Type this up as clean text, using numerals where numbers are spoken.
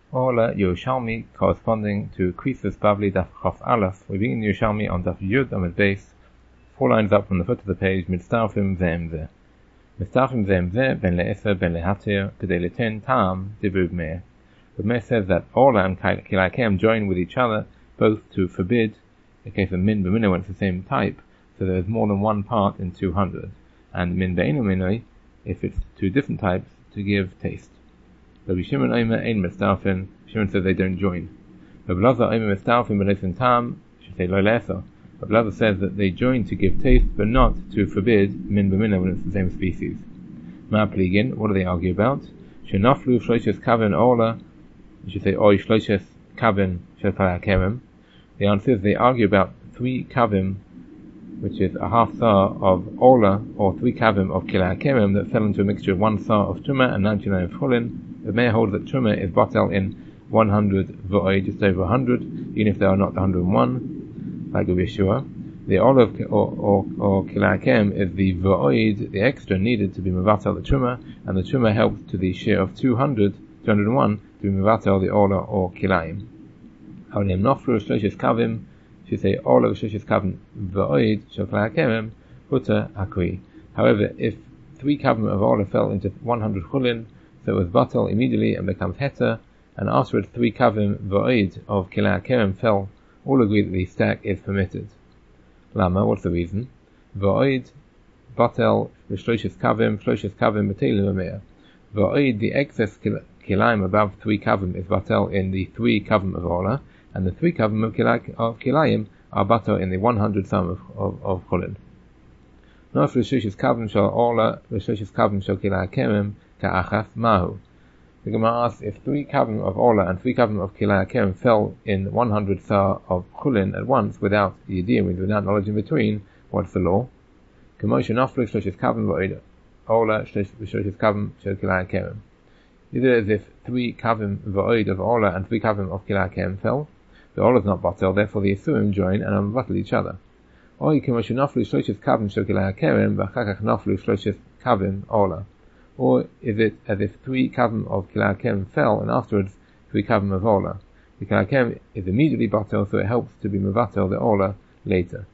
Ola Yerushalmi corresponding to Krisus Bavli Daf Chof Aleph. We begin Yerushalmi on Daf Yud Amud Beis, 4 lines up from the foot of the page. Mitztarfim Ze'em Mitztarfim Ze'em ben le'eser ben lehatir kedei liten ta'am dibur b'meir. The Meir says that Ola and Kilakem join with each other both to forbid, in case of min b'minoi when it's the same type, so there is more than one part in 200, and min be'enu minoi, if it's two different types, to give taste. Rabbi Shimon Omer ein mitztarfin. Shimon says they don't join. Rabbi Elazar Omer mitztarfin b'leisen tam, should say lo le'eser. Rabbi Elazar says that they join to give taste, but not to forbid min b'minoi when it's the same species. Ma pligin, what do they argue about? Shenaflu shloishes kavin ola, you should say oi shloishes kavin shel kalakerem. The answer is they argue about 3 kavim, which is a half sar of ola, or 3 kavim of kalakerem that fell into a mixture of 1 sar of tumah and 99 of chulin. The Meir holds that tumah is batel in 100 v'oi, just over 100, even if they are not 101, like Rabbi Yeshua. The olive or kilakem is the v'oid, the extra needed to be mevatel the tumah, and the tumah helps to the share of 201 to be mevatel the ola or kilaim. However, nofru shloishes kavim, should say ola shloishes kavim v'oid shel kilakem huta hakui. However, if 3 kavim of ola fell into 100 chulin, so it was batel immediately and becomes heter, and afterwards 3 kavim v'oid of kilakem fell, all agree that the stack is permitted. Lama, what's the reason? V'oid batel v'shloishes kavim b'teilim v'meir. V'oid, the excess kilaim above 3 kavim is batel in the 3 kavim of ola, and the 3 kavim of kilaim are batel in the 100 sum of chulin. No v'shloishes kavim shel ola v'shloishes kavim shel kilakem ka'achas mahu. The Gemara asks, if 3 kavim of ola and 3 kavim of kilakem fell in 100 sar of chulin at once without yediyah, without knowledge in between, what's the law? K'moshe naflu shloishes kavim v'oid ola shloishes kavim shel kilakem. Either as if 3 kavim v'oid of ola and 3 kavim of kilakem fell, the ola is not batel, therefore the Yisurim join and unbatel each other. Or k'moshe naflu shloishes kavim shel kilakem v'achakach naflu shloishes kavim ola. Or is it as if 3 kavim of kilakem fell and afterwards 3 kavim of ola? The kilakem is immediately batel, so it helps to be mevatel the ola later.